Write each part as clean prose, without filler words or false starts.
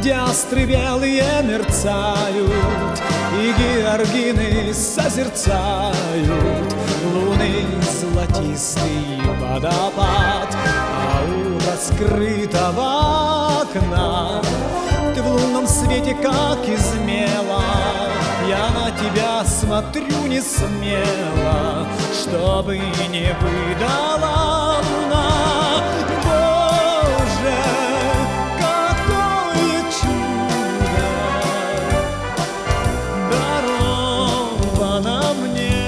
где астры белые мерцают и георгины созерцают луны золотистый водопад, а у раскрытого окна ты в лунном свете, как измела. Я на тебя смотрю не смело, чтобы не выдала луна. Боже, какое чудо даровано мне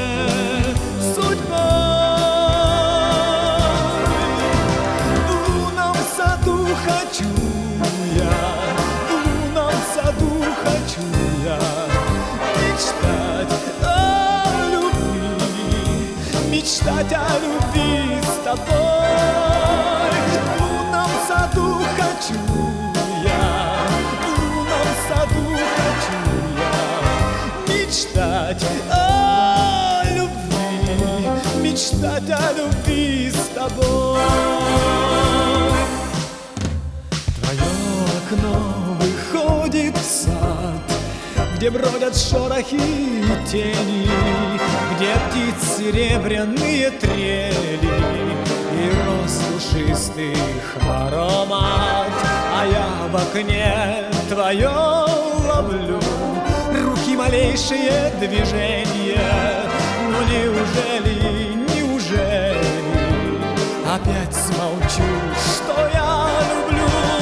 судьбой. В лунном саду хочу я, в лунном саду хочу я мечтать о любви, мечтать о любви с тобой. В лунном саду хочу я, в лунном саду хочу я мечтать о любви, мечтать о любви с тобой. Твое окно выходит в сад, где бродят шорохи и тени, где птиц серебряные трели и роз душистых аромат. А я в окне твое ловлю руки малейшие движения. Но неужели, неужели опять смолчу, что я люблю?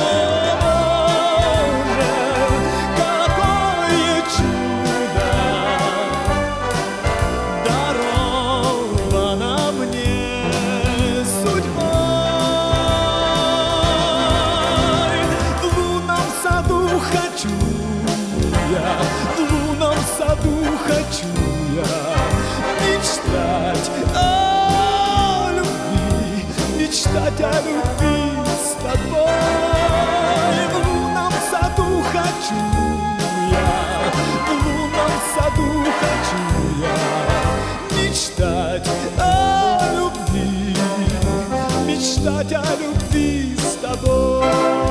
В лунном саду хочу я мечтать о любви, мечтать о любви с тобой. В лунном саду хочу я, в лунном саду хочу я мечтать о любви, мечтать о любви с тобой.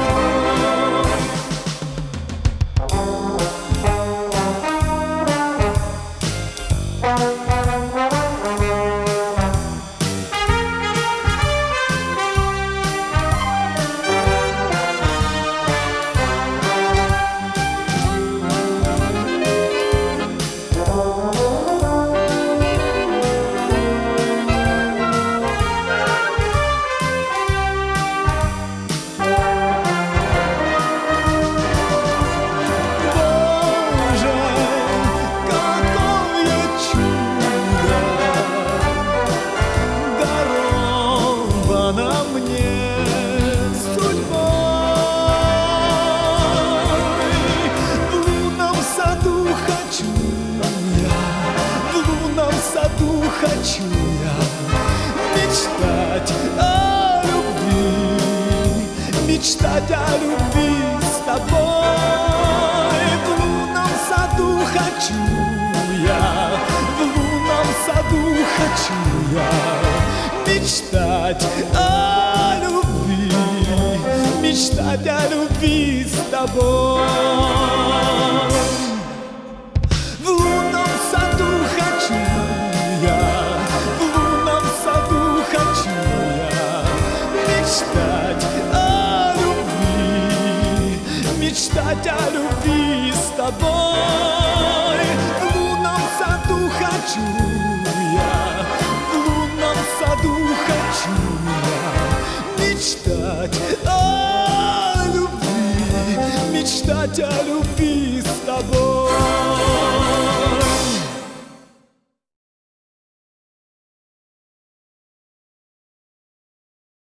Хочу я мечтать о любви, мечтать о любви с тобой. В лунном саду хочу я, в лунном саду хочу я мечтать о любви, мечтать о любви с тобой. В лунном саду хочу я, в лунном саду хочу я мечтать о любви, мечтать о любви с тобой. В лунном саду хочу я, в лунном саду хочу я мечтать о любви, мечтать о любви с тобой.